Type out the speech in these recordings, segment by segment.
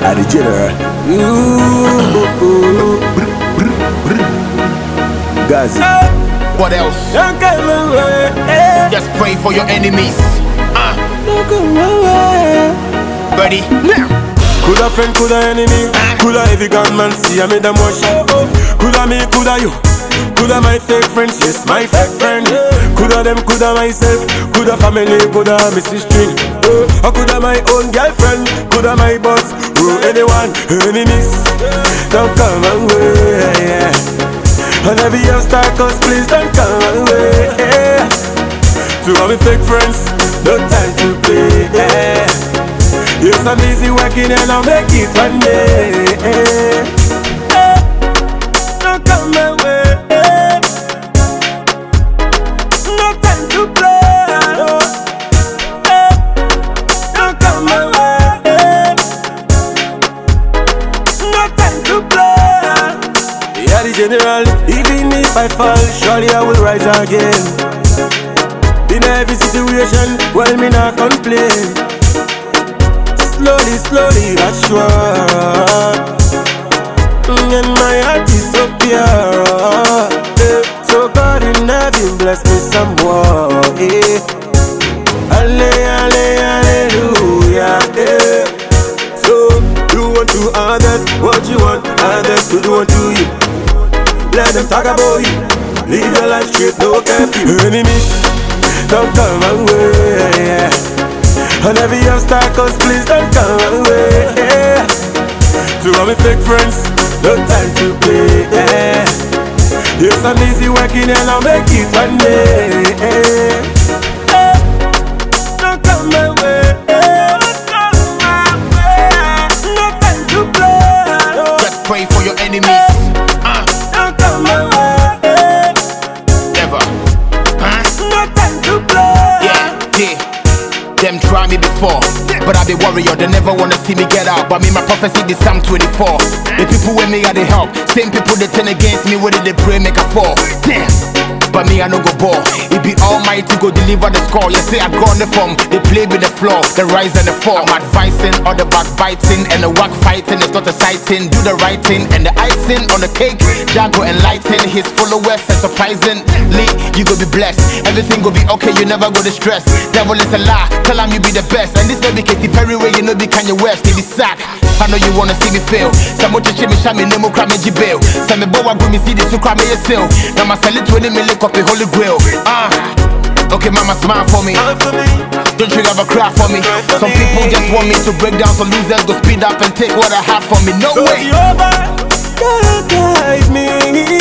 are the general. Gazi. What else? Just pray for your enemies. Ready? Now. Coulda friend, coulda enemy, coulda heavy gunman, see I made them wash. Coulda me, coulda you, coulda my fake friends, yes my fake friend. Coulda them, coulda myself, coulda family, coulda Mrs. String. Or coulda my own girlfriend, coulda my boss, anyone, enemies, don't come away. And every obstacle, please don't come away. To all my fake friends, no time to play. Yes, I'm easy working and I'll make it one day. Don't come my way. No time to play. Don't come my way. No time to play. Yeah, the general, even if I fall, surely I will rise again. In every situation, well, me not complain. Slowly, slowly, that's sure. And my heart is so pure. So God in heaven bless me some more. Hallelujah. So do unto others what you want others to do unto you. Let them talk about you. Live your life straight, no curfew. Enemies, don't come away. And every obstacle, please don't come away. To all my fake friends, no time to play. Yes, I'm easy working and I'll make it one day. Don't come my way. No time to play. Just pray for your enemies. Don't come my way. Never. No time to play. Yeah. Them try me before, but I be warrior, they never wanna see me get out. But me, my prophecy is Psalm 24. The people with me are the help. Same people that turn against me, whether they pray, make a fall. Damn. But me, I no go ball. It be almighty go deliver the score. You say I gone the form, they play with the floor, the rise and the fall. I'm advising all the backbiting and the work fighting. It's not exciting, do the right thing and the icing on the cake. Jago enlighten his followers and surprisingly, you go be blessed. Everything go be okay, you never go to stress. Devil is a lie, tell him you be the best. And this no be Katy Perry way, you know be Kanye West. They be sack, I know you wanna see me fail. Some more chichi me shami nemo crame jibail. Some me bow go me see this to crame yourself. Now my sell it 20 million copy holy grail. Okay, mama, smile for me. Don't you ever cry for me. Some people just want me to break down, so losers go speed up and take what I have from me. No way. God guide me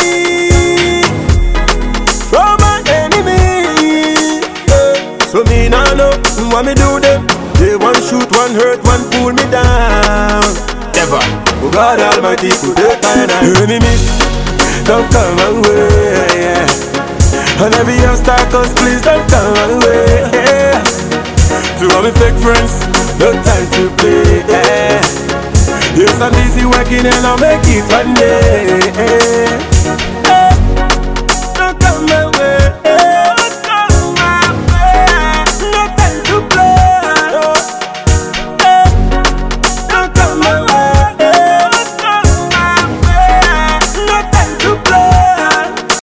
from my enemy. So me now know what me do them. They one shoot, one hurt, one pull me down. Never. Oh God Almighty, put the kind of enemies don't come away. And every obstacle, please don't come away. To all my fake friends, no time to play. Yes, I'm busy working and I'll make it one day.